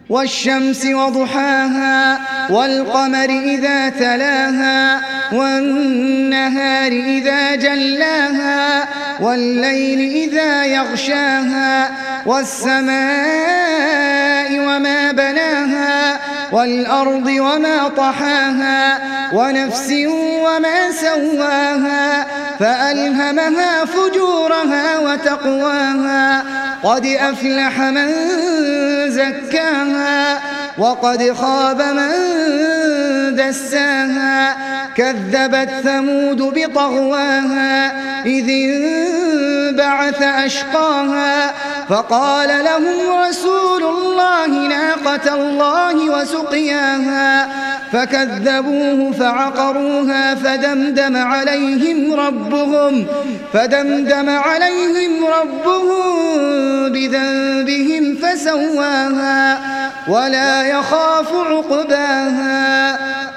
والشمس وضحاها والقمر إذا تلاها والنهار إذا جلاها والليل إذا يغشاها والسماء وما بناها والأرض وما طحاها ونفس وما سواها فألهمها فجورها وتقواها قد أفلح من زكاها وقد خاب من دساها كذبت ثمود بطغواها إذ انبعث أشقاها فقال لهم رسول الله ناقة الله وسقياها فكذبوه فعقروها فدمدم عليهم ربهم بذنبهم فسواها ولا يخاف عقباها